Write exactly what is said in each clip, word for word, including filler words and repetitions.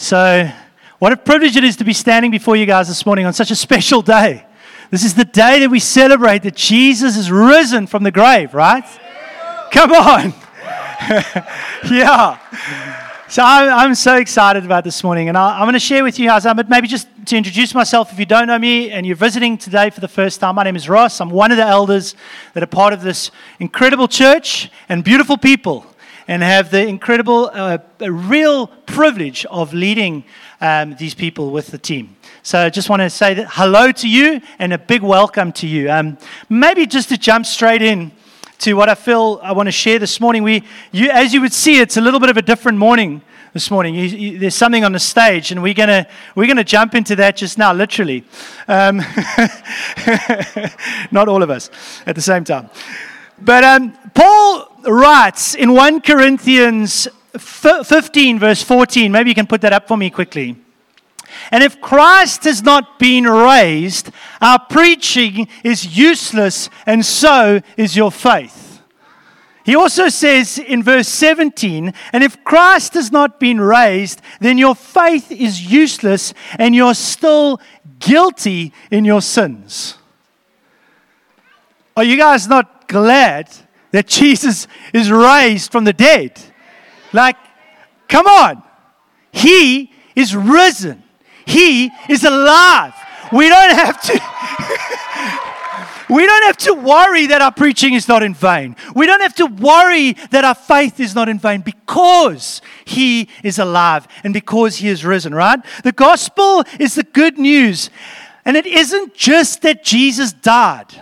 So, what a privilege it is to be standing before you guys this morning on such a special day. This is the day that we celebrate that Jesus is risen from the grave, right? Come on. Yeah. So I'm, I'm so excited about this morning, and I, I'm going to share with you guys, but maybe just to introduce myself, if you don't know me and you're visiting today for the first time, my name is Ross. I'm one of the elders that are part of this incredible church and beautiful people, and have the incredible, uh, a real privilege of leading um, these people with the team. So I just want to say that hello to you and a big welcome to you. Um, maybe just to jump straight in to what I feel I want to share this morning. We, you, as you would see, it's a little bit of a different morning this morning. You, you, there's something on the stage, and we're gonna we're gonna jump into that just now, literally. Um, not all of us at the same time. But um, Paul writes in First Corinthians fifteen, verse fourteen. Maybe you can put that up for me quickly. And if Christ has not been raised, our preaching is useless, and so is your faith. He also says in verse seventeen, and if Christ has not been raised, then your faith is useless, and you're still guilty in your sins. Are you guys not glad that Jesus is raised from the dead? Like, come on. He is risen. He is alive. We don't have to We don't have to worry that our preaching is not in vain. We don't have to worry that our faith is not in vain, because He is alive and because He is risen, right? The gospel is the good news. And it isn't just that Jesus died.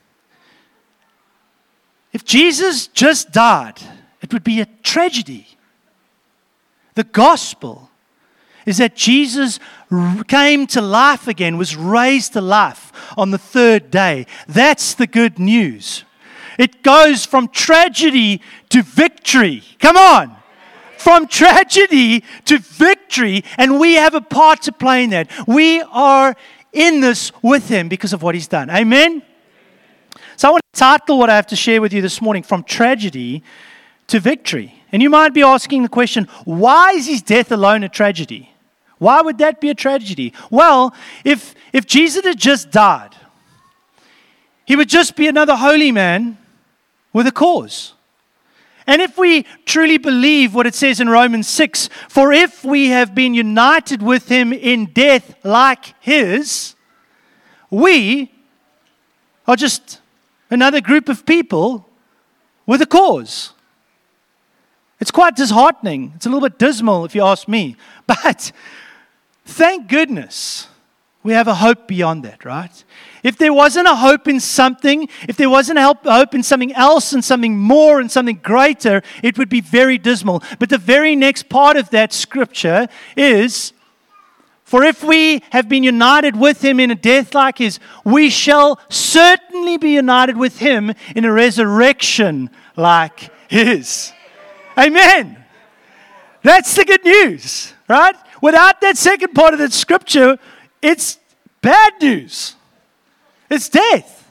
If Jesus just died, it would be a tragedy. The gospel is that Jesus came to life again, was raised to life on the third day. That's the good news. It goes from tragedy to victory. Come on. From tragedy to victory, and we have a part to play in that. We are in this with Him because of what He's done. Amen? So I want to title what I have to share with you this morning, From Tragedy to Victory. And you might be asking the question, why is His death alone a tragedy? Why would that be a tragedy? Well, if, if Jesus had just died, He would just be another holy man with a cause. And if we truly believe what it says in Romans six, for if we have been united with Him in death like His, we are just another group of people with a cause. It's quite disheartening. It's a little bit dismal, if you ask me. But thank goodness we have a hope beyond that, right? If there wasn't a hope in something, if there wasn't a hope in something else and something more and something greater, it would be very dismal. But the very next part of that scripture is, for if we have been united with Him in a death like His, we shall certainly be united with Him in a resurrection like His. Amen. That's the good news, right? Without that second part of that scripture, it's bad news. It's death.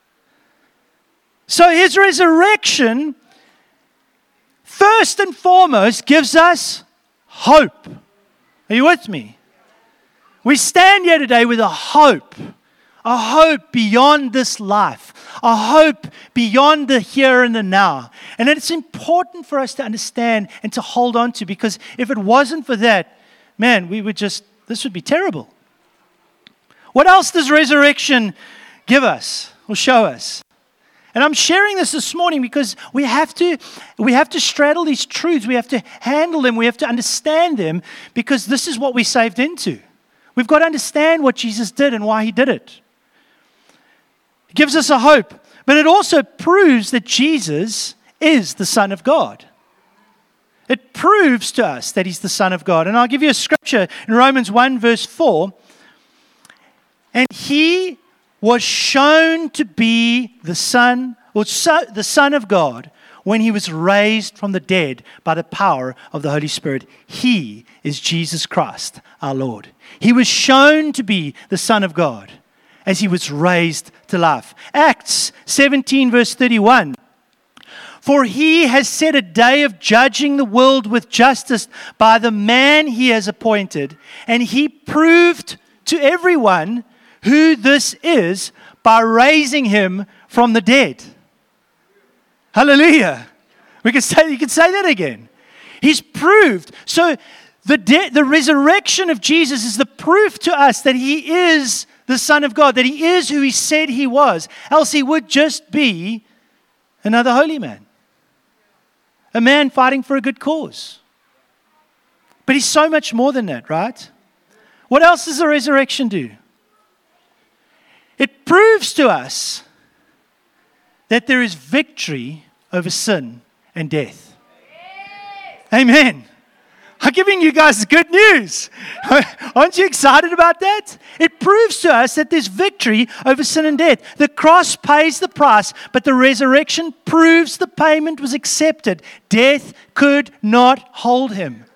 So His resurrection, first and foremost, gives us hope. Are you with me? We stand here today with a hope. A hope beyond this life. A hope beyond the here and the now. And it's important for us to understand and to hold on to, because if it wasn't for that, man, we would just, this would be terrible. What else does resurrection give us or show us? And I'm sharing this this morning because we have to, we have to straddle these truths. We have to handle them. We have to understand them, because this is what we saved into. We've got to understand what Jesus did and why He did it. It gives us a hope, but it also proves that Jesus is the Son of God. It proves to us that He's the Son of God. And I'll give you a scripture in Romans one, verse four. And He was shown to be the Son, or so, the Son of God, when He was raised from the dead by the power of the Holy Spirit. He is Jesus Christ, our Lord. He was shown to be the Son of God as He was raised to life. Acts seventeen, verse thirty-one. For he has set a day of judging the world with justice by the man he has appointed. And he proved to everyone who this is by raising him from the dead. Hallelujah. We can say, you can say that again. He's proved. So the de- the resurrection of Jesus is the proof to us that he is the Son of God, that he is who he said he was. Else he would just be another holy man. A man fighting for a good cause. But he's so much more than that, right? What else does the resurrection do? It proves to us that there is victory over sin and death. Amen. I'm giving you guys good news. Aren't you excited about that? It proves to us that there's victory over sin and death. The cross pays the price, but the resurrection proves the payment was accepted. Death could not hold him.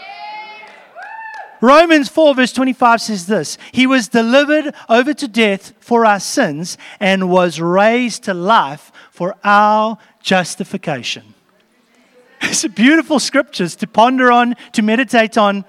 Romans four verse twenty-five says this: He was delivered over to death for our sins and was raised to life for our justification. It's beautiful scriptures to ponder on, to meditate on.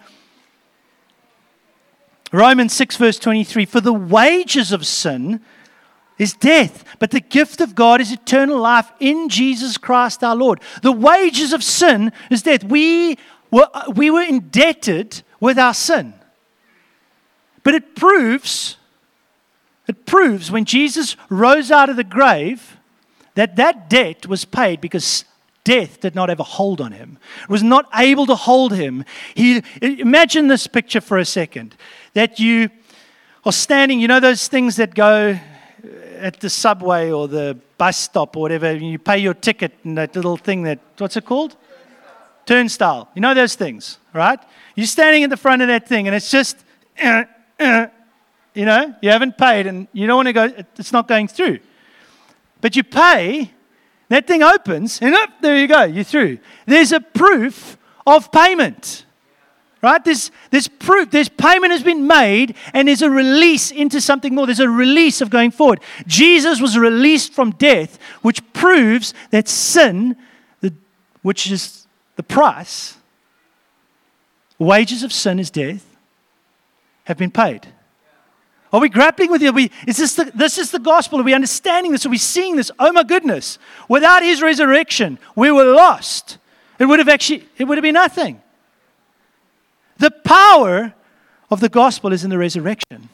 Romans six verse twenty-three, for the wages of sin is death, but the gift of God is eternal life in Jesus Christ our Lord. The wages of sin is death. We were, we were indebted with our sin. But it proves, it proves when Jesus rose out of the grave that that debt was paid because death did not have a hold on him. It was not able to hold him. He, imagine this picture for a second, that you are standing, you know those things that go at the subway or the bus stop or whatever, and you pay your ticket and that little thing that, what's it called? Turnstile. You know those things, right? You're standing at the front of that thing and it's just, uh, uh, you know, you haven't paid and you don't want to go, it's not going through. But you pay, that thing opens and up, there you go, you're through. There's a proof of payment, right? There's, there's proof, there's payment has been made and there's a release into something more. There's a release of going forward. Jesus was released from death, which proves that sin, the, which is the price, wages of sin is death, have been paid. Are we grappling with it? Are we, is this, the, this is the gospel. Are we understanding this? Are we seeing this? Oh my goodness. Without his resurrection, we were lost. It would have actually, it would have been nothing. The power of the gospel is in the resurrection.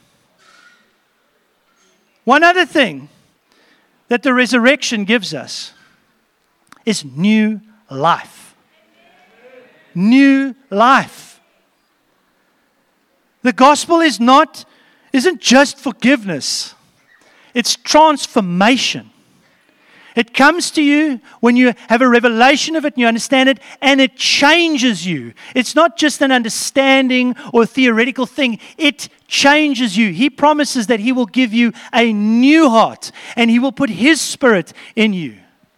One other thing that the resurrection gives us is new life. New life. The gospel is not, isn't just forgiveness. It's transformation. It comes to you when you have a revelation of it and you understand it, and it changes you. It's not just an understanding or a theoretical thing. It changes you. He promises that he will give you a new heart and he will put his spirit in you.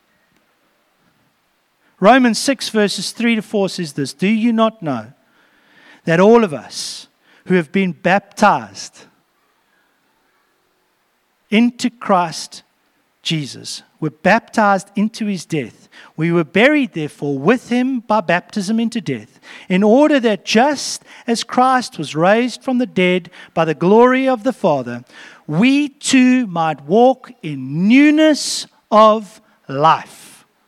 Romans six verses three to four says this: do you not know that all of us who have been baptized into Christ Jesus were baptized into his death? We were buried, therefore, with him by baptism into death, in order that just as Christ was raised from the dead by the glory of the Father, we too might walk in newness of life.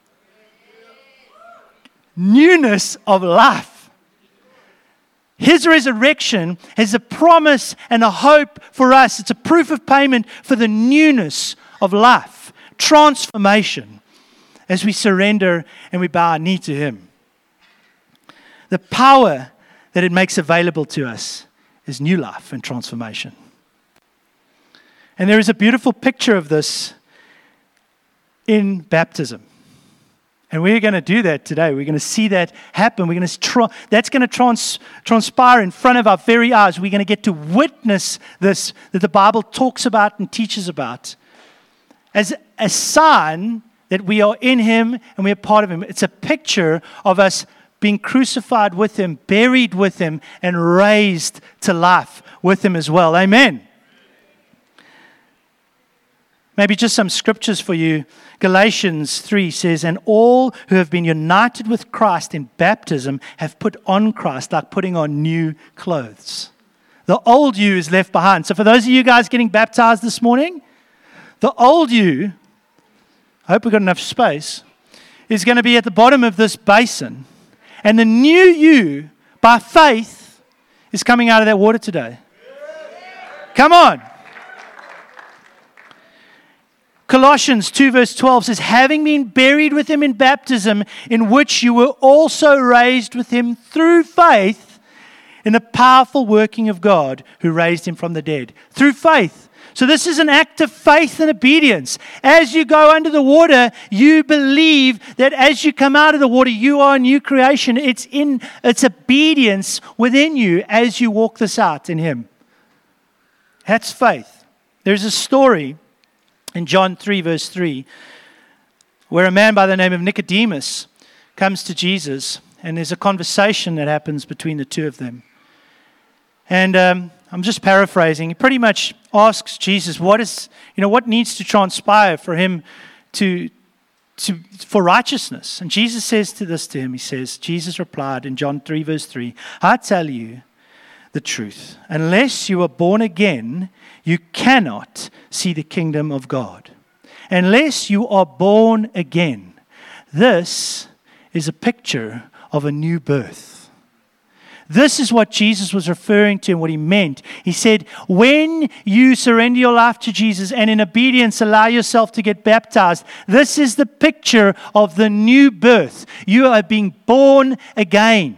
Newness of life. His resurrection is a promise and a hope for us. It's a proof of payment for the newness of life. Transformation as we surrender and we bow our knee to him. The power that it makes available to us is new life and transformation. And there is a beautiful picture of this in baptism. And we're going to do that today. We're going to see that happen. We're going to tra- that's going to trans- transpire in front of our very eyes. We're going to get to witness this that the Bible talks about and teaches about as a sign that we are in him and we are part of him. It's a picture of us being crucified with him, buried with him, and raised to life with him as well. Amen. maybe just some scriptures for you. Galatians three says, and all who have been united with Christ in baptism have put on Christ, like putting on new clothes. The old you is left behind. So for those of you guys getting baptized this morning, the old you, I hope we've got enough space, is going to be at the bottom of this basin. And the new you, by faith, is coming out of that water today. Come on. Colossians two verse twelve says, having been buried with him in baptism, in which you were also raised with him through faith in the powerful working of God who raised him from the dead. Through faith. So this is an act of faith and obedience. As you go under the water, you believe that as you come out of the water, you are a new creation. It's in it's obedience within you as you walk this out in him. That's faith. There's a story in John three, verse three, where a man by the name of Nicodemus comes to Jesus, and there's a conversation that happens between the two of them. And um, I'm just paraphrasing. He pretty much asks Jesus, "What is, you know, what needs to transpire for him to, to, for righteousness?" And Jesus says to this to him. He says, Jesus replied in John three, verse three, "I tell you the truth. Unless you are born again, you cannot see the kingdom of God." Unless you are born again. This is a picture of a new birth. This is what Jesus was referring to and what he meant. He said, when you surrender your life to Jesus and in obedience allow yourself to get baptized, this is the picture of the new birth. You are being born again.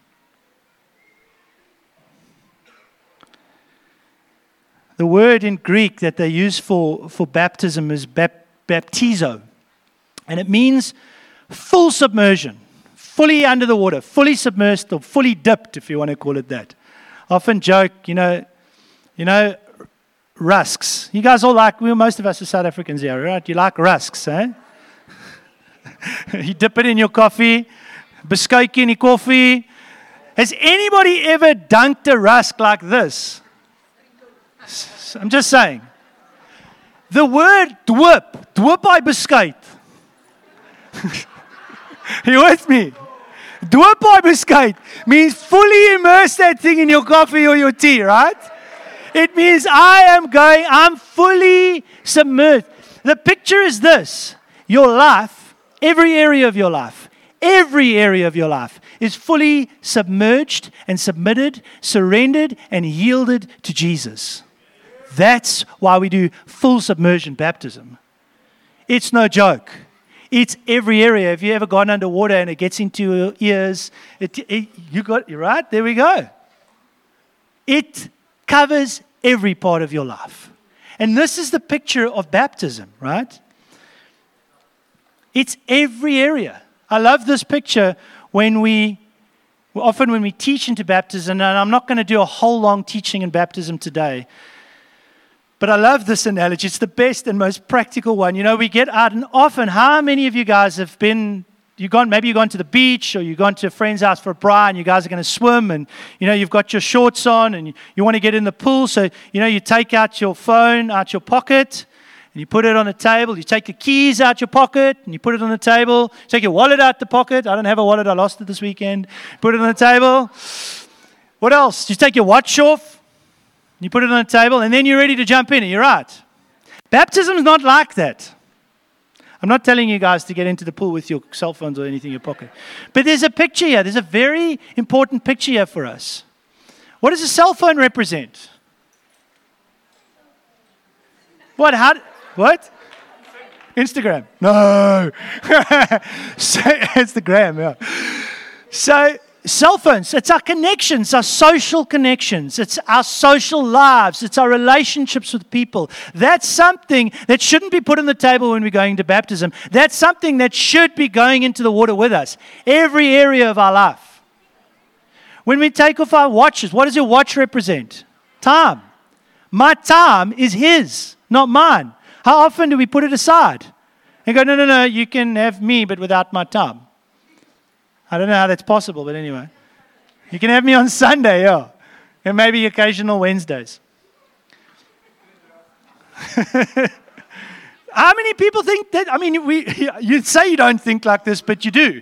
The word in Greek that they use for, for baptism is bap, baptizo. And it means full submersion, fully under the water, fully submersed or fully dipped, if you want to call it that. I often joke, you know, you know, rusks. You guys all like, well, most of us are South Africans here, right? You like rusks, eh? You dip it in your coffee, biscuit in your coffee. Has anybody ever dunked a rusk like this? I'm just saying. The word dwip, dwip by biscuit. You with me? Dwip by biscuit means fully immerse that thing in your coffee or your tea, right? It means I am going, I'm fully submerged. The picture is this. Your life, every area of your life, every area of your life is fully submerged and submitted, surrendered and yielded to Jesus. That's why we do full submersion baptism. It's no joke. It's every area. Have you ever gone underwater and it gets into your ears? It, it, you got it right. There we go. It covers every part of your life. And this is the picture of baptism, right? It's every area. I love this picture when we, often when we teach into baptism, and I'm not going to do a whole long teaching in baptism today, but I love this analogy. It's the best and most practical one. You know, we get out, and often, how many of you guys have been, you've gone, maybe you've gone to the beach or you've gone to a friend's house for a braai and you guys are going to swim and, you know, you've got your shorts on and you, you want to get in the pool. So, you know, you take out your phone out your pocket and you put it on the table. You take the keys out your pocket and you put it on the table. You take your wallet out the pocket. I don't have a wallet. I lost it this weekend. Put it on the table. What else? You take your watch off. You put it on the table, and then you're ready to jump in. You're right. Baptism is not like that. I'm not telling you guys to get into the pool with your cell phones or anything in your pocket. But there's a picture here. There's a very important picture here for us. What does a cell phone represent? What? How? What? Instagram. No. So, Instagram, yeah. So, cell phones, it's our connections, our social connections. It's our social lives. It's our relationships with people. That's something that shouldn't be put on the table when we're going to baptism. That's something that should be going into the water with us. Every area of our life. When we take off our watches, what does your watch represent? Time. My time is his, not mine. How often do we put it aside? And go, no, no, no, you can have me, but without my time. I don't know how that's possible, but anyway. You can have me on Sunday, yeah. And maybe occasional Wednesdays. How many people think that? I mean, we, you say you don't think like this, but you do.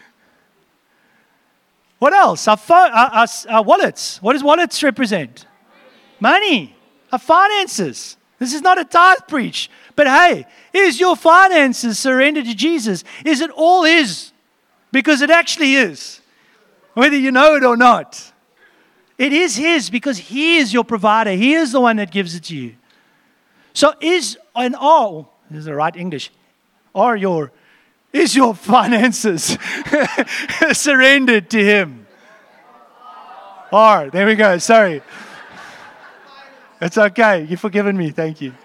What else? Our, phone, our, our, our wallets. What does wallets represent? Money. Money. Our finances. This is not a tithe preach. But hey, is your finances surrendered to Jesus? Is it all His? Because it actually is. Whether you know it or not. It is His because He is your provider. He is the one that gives it to you. So is an all, this is the right English, are your, is your finances surrendered to Him? Are, there we go, sorry. It's okay, you've forgiven me, thank you.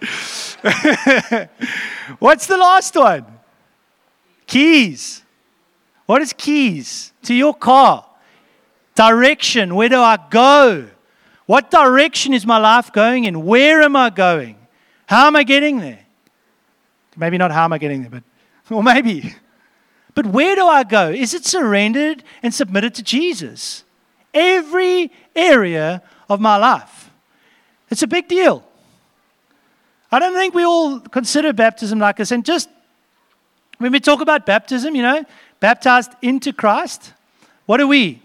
What's the last one? Keys. What is keys? To your car. Direction, where do I go? What direction is my life going in? Where am I going? How am I getting there? Maybe not how am I getting there, but, or maybe. But where do I go? Is it surrendered and submitted to Jesus? Every area of my life. It's a big deal. I don't think we all consider baptism like this. And just when we talk about baptism, you know, baptized into Christ, what are we?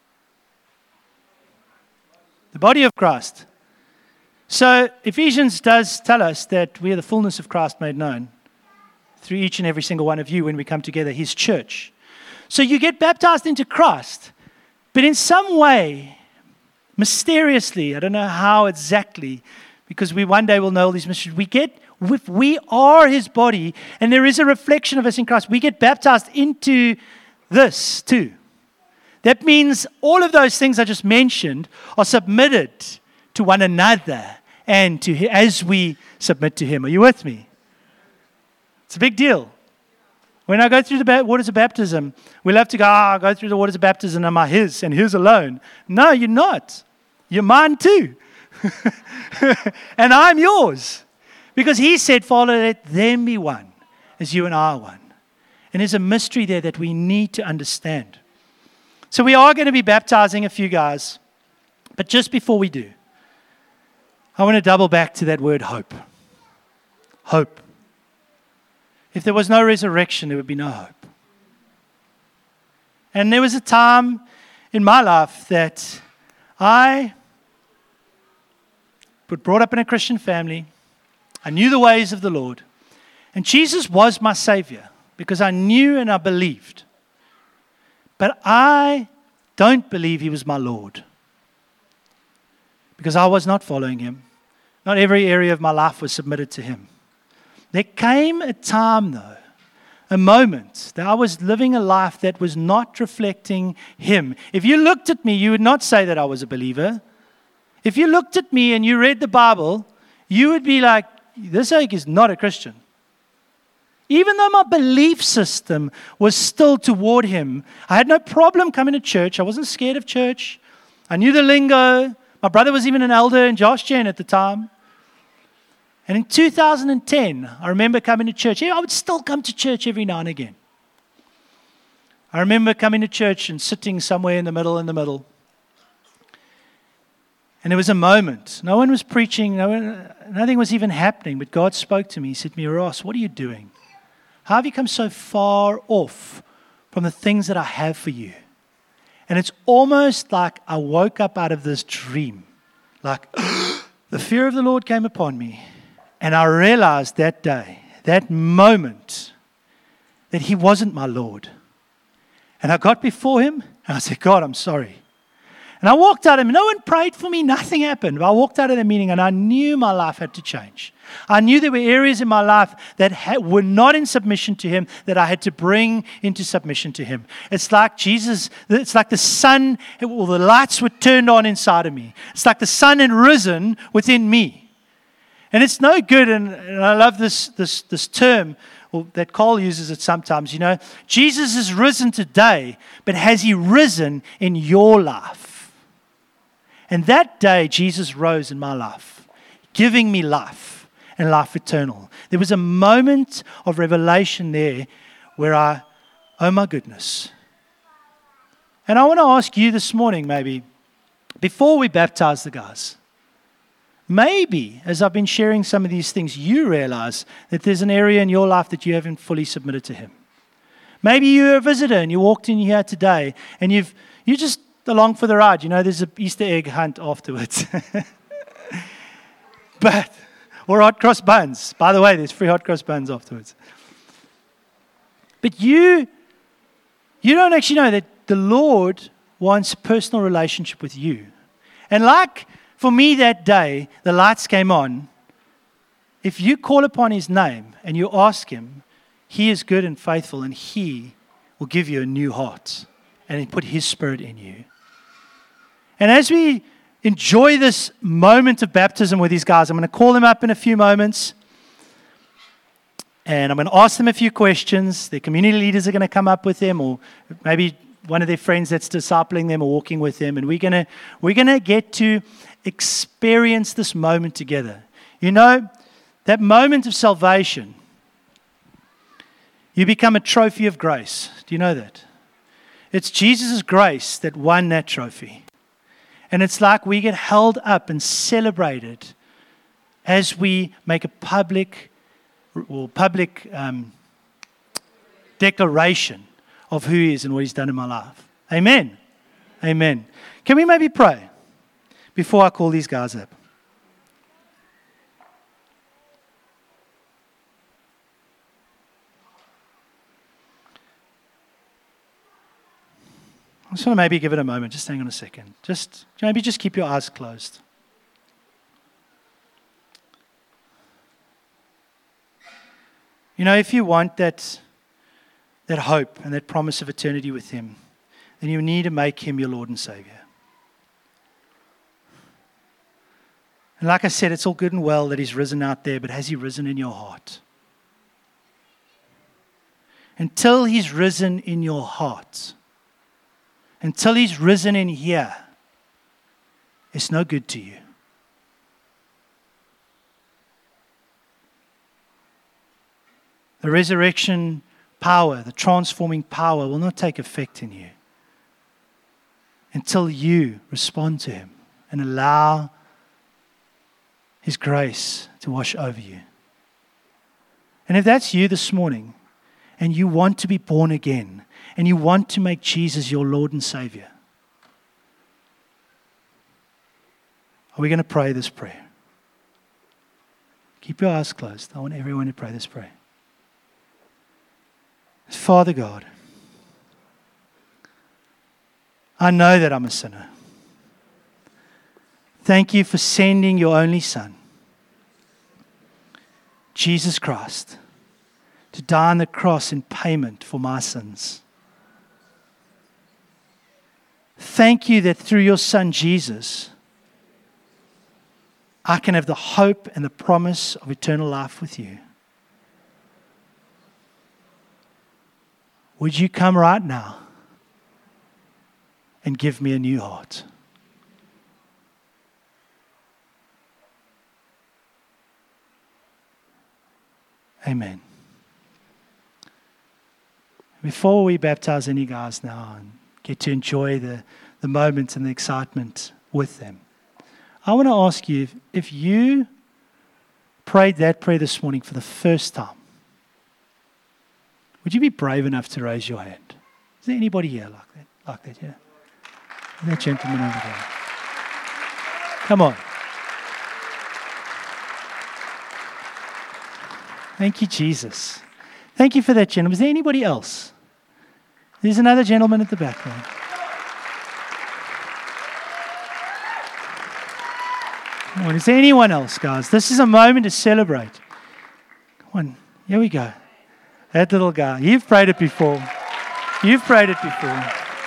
The body of Christ. So Ephesians does tell us that we are the fullness of Christ made known through each and every single one of you when we come together, His church. So you get baptized into Christ, but in some way, mysteriously, I don't know how exactly, because we one day will know all these mysteries, we get, if we are His body, and there is a reflection of us in Christ, we get baptized into this too. That means all of those things I just mentioned are submitted to one another and to as we submit to Him. Are you with me? It's a big deal. When I go through the waters of baptism, we love to go, ah, oh, go through the waters of baptism, am I His and His alone? No, you're not. You're mine too. And I'm yours. Because He said, Father, let them be one as you and I are one. And there's a mystery there that we need to understand. So we are going to be baptizing a few guys. But just before we do, I want to double back to that word hope. Hope. If there was no resurrection, there would be no hope. And there was a time in my life that I was brought up in a Christian family. I knew the ways of the Lord. And Jesus was my Savior because I knew and I believed. But I don't believe He was my Lord because I was not following Him. Not every area of my life was submitted to Him. There came a time, though, a moment that I was living a life that was not reflecting Him. If you looked at me, you would not say that I was a believer. If you looked at me and you read the Bible, you would be like, this egg is not a Christian. Even though my belief system was still toward Him, I had no problem coming to church. I wasn't scared of church. I knew the lingo. My brother was even an elder in Josh Jen at the time. And in two thousand ten, I remember coming to church. Yeah, I would still come to church every now and again. I remember coming to church and sitting somewhere in the middle, in the middle. And there was a moment. No one was preaching. No one, nothing was even happening. But God spoke to me. He said to me, Ross, what are you doing? How have you come so far off from the things that I have for you? And it's almost like I woke up out of this dream. Like the fear of the Lord came upon me. And I realized that day, that moment, that He wasn't my Lord. And I got before Him and I said, God, I'm sorry. And I walked out of him. No one prayed for me. Nothing happened. But I walked out of the meeting and I knew my life had to change. I knew there were areas in my life that ha- were not in submission to Him that I had to bring into submission to Him. It's like Jesus, it's like the sun, or the lights were turned on inside of me. It's like the sun had risen within me. And it's no good, and, and I love this, this, this term, well, that Cole uses it sometimes, you know. Jesus is risen today, but has He risen in your life? And that day, Jesus rose in my life, giving me life and life eternal. There was a moment of revelation there where I, oh my goodness. And I want to ask you this morning, maybe, before we baptize the guys, maybe, as I've been sharing some of these things, you realize that there's an area in your life that you haven't fully submitted to Him. Maybe you're a visitor and you walked in here today and you've you just along for the ride. You know, there's an Easter egg hunt afterwards. But, or hot cross buns. By the way, there's free hot cross buns afterwards. But you, you don't actually know that the Lord wants a personal relationship with you. And like for me that day, the lights came on. If you call upon His name and you ask Him, He is good and faithful, and He will give you a new heart and put His Spirit in you. And as we enjoy this moment of baptism with these guys, I'm going to call them up in a few moments. And I'm going to ask them a few questions. Their community leaders are going to come up with them, or maybe one of their friends that's discipling them or walking with them. And we're going to, we're going to get to experience this moment together. You know, that moment of salvation, you become a trophy of grace. Do you know that? It's Jesus' grace that won that trophy. And it's like we get held up and celebrated as we make a public or public um, declaration of who He is and what He's done in my life. Amen. Amen. Can we maybe pray before I call these guys up? I just want to maybe give it a moment. Just hang on a second. Just maybe just keep your eyes closed. You know, if you want that, that hope and that promise of eternity with Him, then you need to make Him your Lord and Savior. And like I said, it's all good and well that He's risen out there, but has He risen in your heart? Until He's risen in your heart, until He's risen in here, it's no good to you. The resurrection power, the transforming power will not take effect in you until you respond to Him and allow His grace to wash over you. And if that's you this morning and you want to be born again, and you want to make Jesus your Lord and Savior, are we going to pray this prayer? Keep your eyes closed. I want everyone to pray this prayer. Father God, I know that I'm a sinner. Thank You for sending Your only Son, Jesus Christ, to die on the cross in payment for my sins. Thank You that through Your Son Jesus, I can have the hope and the promise of eternal life with You. Would You come right now and give me a new heart? Amen. Before we baptize any guys now and get to enjoy the, the moment and the excitement with them, I want to ask you, if, if you prayed that prayer this morning for the first time, would you be brave enough to raise your hand? Is there anybody here like that? Like that, yeah? That gentleman over there. Come on. Thank You, Jesus. Thank You for that gentleman. Is there anybody else? There's another gentleman at the back there. Come on, is there anyone else, guys? This is a moment to celebrate. Come on, here we go. That little guy. You've prayed it before. You've prayed it before.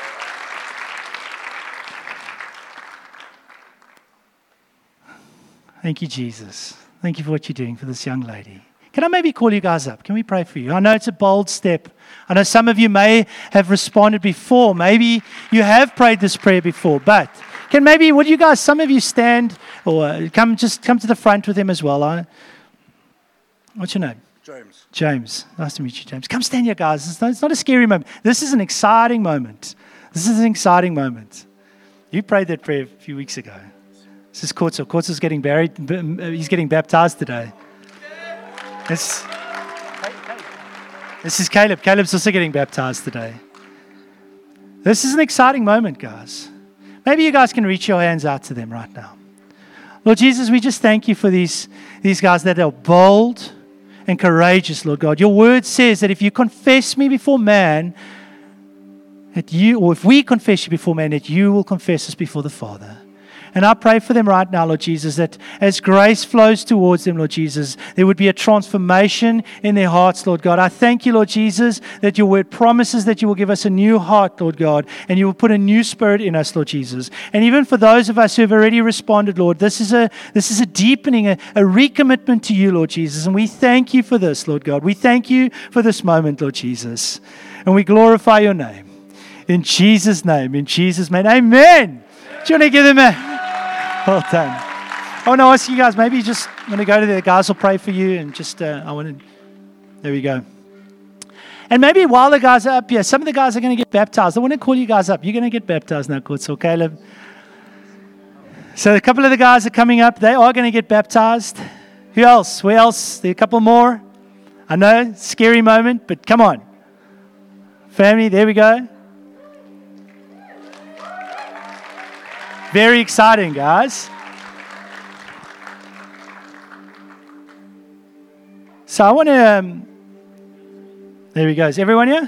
Thank You, Jesus. Thank You for what you're doing for this young lady. Can I maybe call you guys up? Can we pray for you? I know it's a bold step. I know some of you may have responded before. Maybe you have prayed this prayer before. But can maybe, would you guys, some of you stand or come just come to the front with him as well? I, what's your name? James. James. Nice to meet you, James. Come stand here, guys. It's not, it's not a scary moment. This is an exciting moment. This is an exciting moment. You prayed that prayer a few weeks ago. This is Kurtz. Kurtz is getting buried. He's getting baptized today. This, this is Caleb. Caleb's also getting baptized today. This is an exciting moment, guys. Maybe you guys can reach your hands out to them right now. Lord Jesus, we just thank you for these, these guys that are bold and courageous, Lord God. Your word says that if you confess me before man, that you, or if we confess you before man, that you will confess us before the Father. And I pray for them right now, Lord Jesus, that as grace flows towards them, Lord Jesus, there would be a transformation in their hearts, Lord God. I thank you, Lord Jesus, that your word promises that you will give us a new heart, Lord God, and you will put a new spirit in us, Lord Jesus. And even for those of us who have already responded, Lord, this is a this is a deepening, a, a recommitment to you, Lord Jesus. And we thank you for this, Lord God. We thank you for this moment, Lord Jesus. And we glorify your name. In Jesus' name, in Jesus' name, amen. Do you want to give them a... Well done. I want to ask you guys, maybe you just want to go to the guys will pray for you and just, uh, I want to, there we go. And maybe while the guys are up here, some of the guys are going to get baptized. I want to call you guys up. You're going to get baptized now, Kurtz or Caleb. So a couple of the guys are coming up. They are going to get baptized. Who else? Where else? There are a couple more. I know, scary moment, but come on. Family, there we go. Very exciting, guys. So I want to, um, there we go. Is everyone here?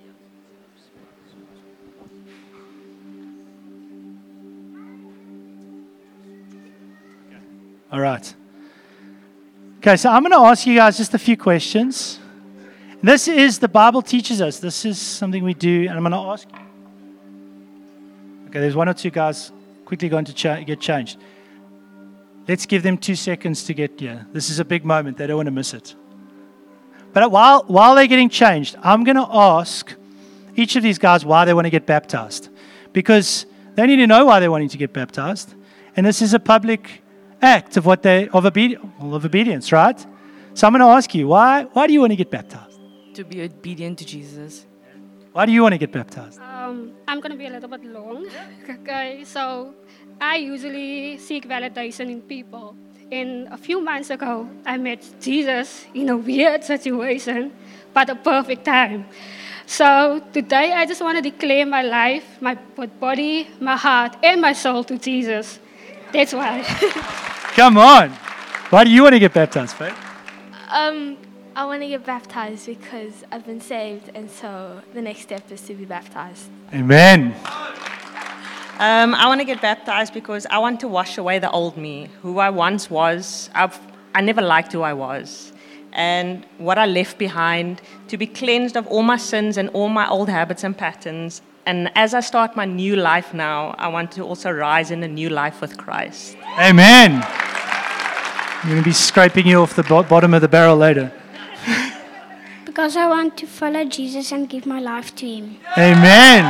All right. Okay, so I'm going to ask you guys just a few questions. This is, the Bible teaches us. This is something we do, and I'm going to ask you. Okay, there's one or two guys quickly going to ch- get changed. Let's give them two seconds to get here. This is a big moment. They don't want to miss it. But while while they're getting changed, I'm going to ask each of these guys why they want to get baptized. Because they need to know why they're wanting to get baptized. And this is a public act of what they of, obedi- of obedience, right? So I'm going to ask you, why why do you want to get baptized? To be obedient to Jesus. Why do you want to get baptized? Um, I'm going to be a little bit long. Okay, so I usually seek validation in people. And a few months ago, I met Jesus in a weird situation, but a perfect time. So today, I just want to declare my life, my body, my heart, and my soul to Jesus. That's why. Come on. Why do you want to get baptized, Faith? Um, I want to get baptized because I've been saved, and so the next step is to be baptized. Amen. Um, I want to get baptized because I want to wash away the old me, who I once was. I've, I never liked who I was. And what I left behind, to be cleansed of all my sins and all my old habits and patterns. And as I start my new life now, I want to also rise in a new life with Christ. Amen. I'm going to be scraping you off the bo- bottom of the barrel later. Because I want to follow Jesus and give my life to him. Amen.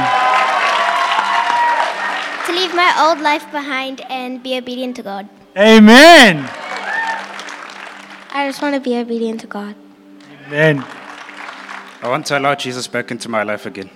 To leave my old life behind and be obedient to God. Amen. I just want to be obedient to God. Amen. I want to allow Jesus back into my life again.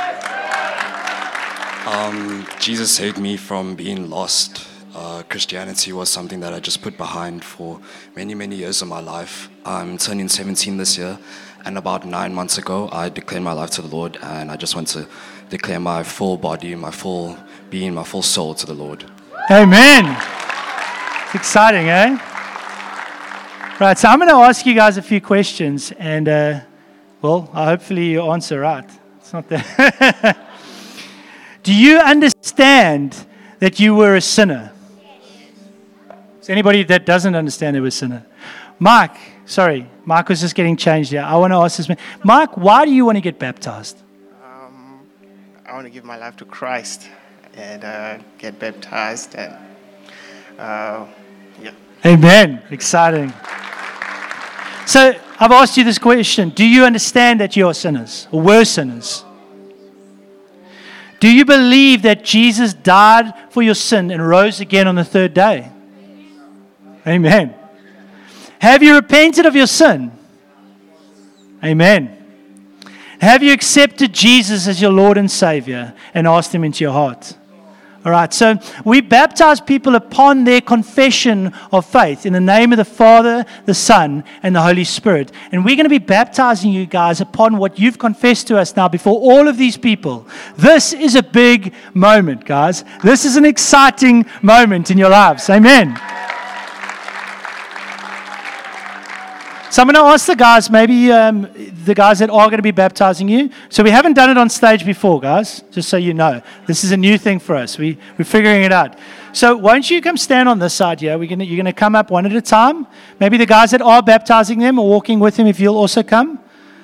Um, Jesus saved me from being lost. Uh, Christianity was something that I just put behind for many, many years of my life. I'm turning seventeen this year, and about nine months ago, I declared my life to the Lord, and I just want to declare my full body, my full being, my full soul to the Lord. Amen. It's exciting, eh? Right, so I'm going to ask you guys a few questions, and, uh, well, hopefully you answer right. It's not that. Do you understand that you were a sinner? Is anybody that doesn't understand they were a sinner? Mike, sorry, Mike was just getting changed here. I want to ask this man. Mike, why do you want to get baptized? Um, I want to give my life to Christ and uh, get baptized. And uh, yeah. Amen. Exciting. So I've asked you this question. Do you understand that you are sinners or were sinners? Do you believe that Jesus died for your sin and rose again on the third day? Amen. Have you repented of your sin? Amen. Have you accepted Jesus as your Lord and Savior and asked him into your heart? All right, so we baptize people upon their confession of faith in the name of the Father, the Son, and the Holy Spirit. And we're going to be baptizing you guys upon what you've confessed to us now before all of these people. This is a big moment, guys. This is an exciting moment in your lives. Amen. So I'm going to ask the guys, maybe um, the guys that are going to be baptizing you. So we haven't done it on stage before, guys, just so you know. This is a new thing for us. We, we're figuring it out. So why don't you come stand on this side here? We're gonna, you're going to come up one at a time. Maybe the guys that are baptizing them or walking with them, if you'll also come.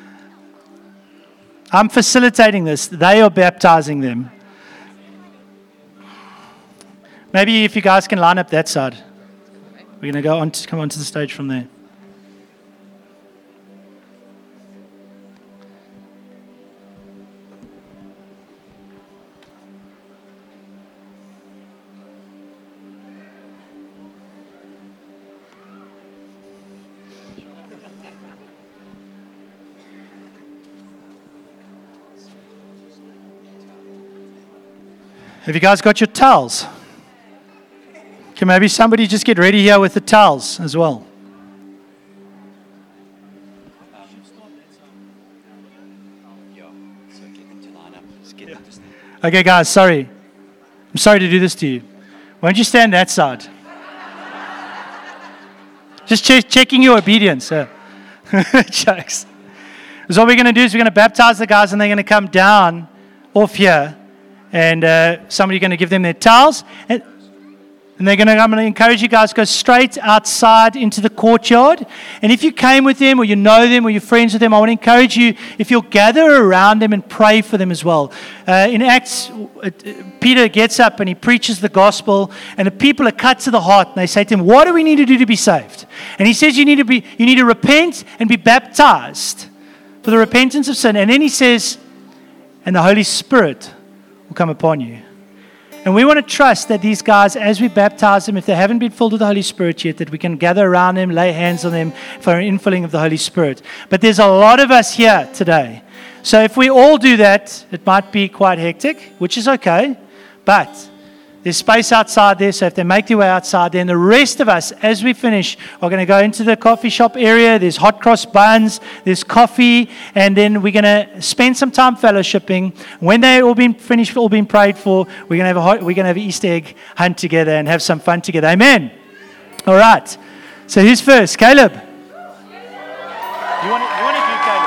I'm facilitating this. They are baptizing them. Maybe if you guys can line up that side. We're going to go on to, come onto the stage from there. Have you guys got your towels? Can maybe somebody just get ready here with the towels as well? Okay, guys, sorry. I'm sorry to do this to you. Why don't you stand that side? Just che- checking your obedience. Uh. Jokes. So what we're going to do is we're going to baptize the guys and they're going to come down off here. And uh, somebody's going to give them their towels. And, and they're going to, I'm going to encourage you guys to go straight outside into the courtyard. And if you came with them or you know them or you're friends with them, I want to encourage you, if you'll gather around them and pray for them as well. Uh, in Acts, uh, Peter gets up and he preaches the gospel. And the people are cut to the heart. And they say to him, what do we need to do to be saved? And he says you need to be, you need to repent and be baptized for the repentance of sin. And then he says, and the Holy Spirit will come upon you. And we want to trust that these guys, as we baptize them, if they haven't been filled with the Holy Spirit yet, that we can gather around them, lay hands on them for an infilling of the Holy Spirit. But there's a lot of us here today. So if we all do that, it might be quite hectic, which is okay. But there's space outside there, so if they make their way outside, then the rest of us, as we finish, are going to go into the coffee shop area. There's hot cross buns, there's coffee, and then we're going to spend some time fellowshipping. When they've all been finished, all been prayed for, we're going to have a hot, we're going to have an Easter egg hunt together and have some fun together. Amen. All right. So who's first? Caleb. You want to, you want to do Caleb?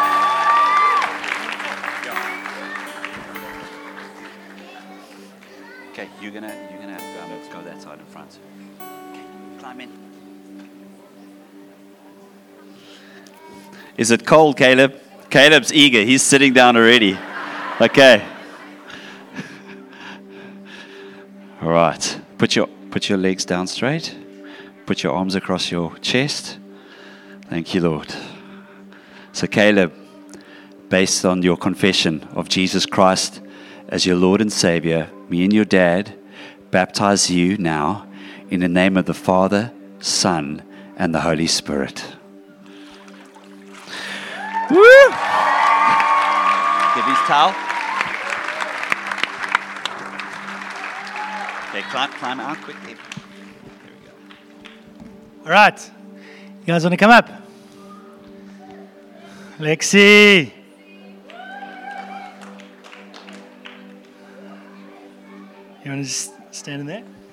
Okay, you're gonna you're gonna have to um, go that side in front. Okay, climb in. Is it cold, Caleb? Caleb's eager. He's sitting down already. Okay. All right. Put your put your legs down straight. Put your arms across your chest. Thank you, Lord. So, Caleb, based on your confession of Jesus Christ as your Lord and Savior, me and your dad baptize you now in the name of the Father, Son, and the Holy Spirit. Woo! Give his towel. Okay, climb, climb out quickly. There we go. All right. You guys want to come up? Lexi. You want to just stand in there?